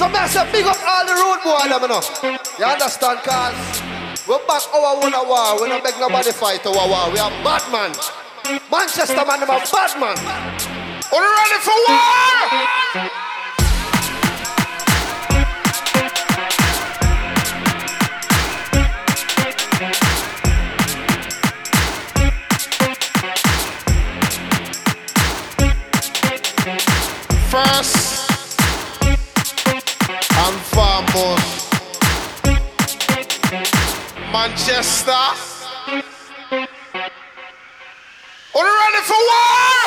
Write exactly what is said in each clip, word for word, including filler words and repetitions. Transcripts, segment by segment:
So me I say big up all the road boy them, you know. You understand, cause we're back our own war. We don't beg nobody fight our war. We are bad man. Manchester man, them are bad man. Are you ready for war? First and foremost, Manchester. Are you ready for war?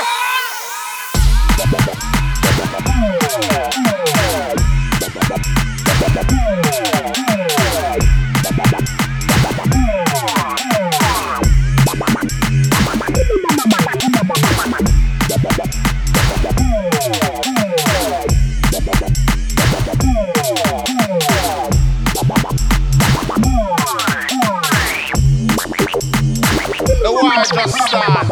The war just started.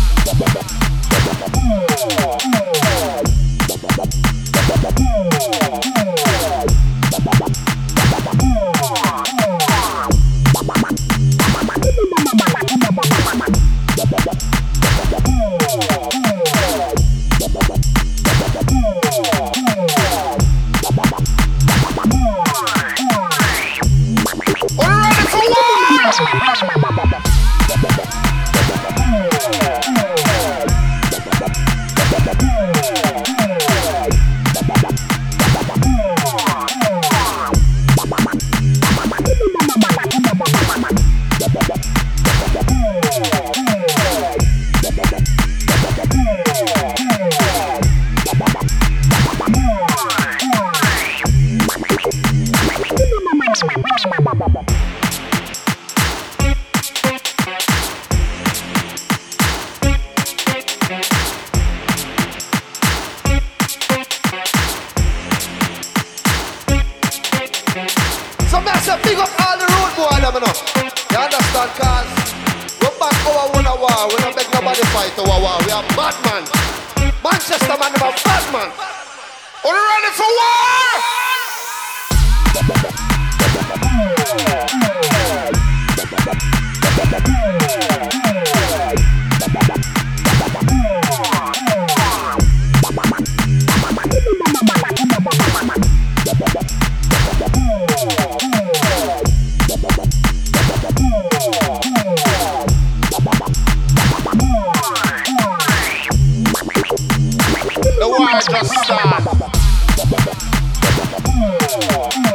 So me I say big up all the road boy them, you know. You understand, cause we're back our own war. We don't beg nobody fight our war. We are bad man. Manchester man, them are bad man. Are you ready for war? The war just started.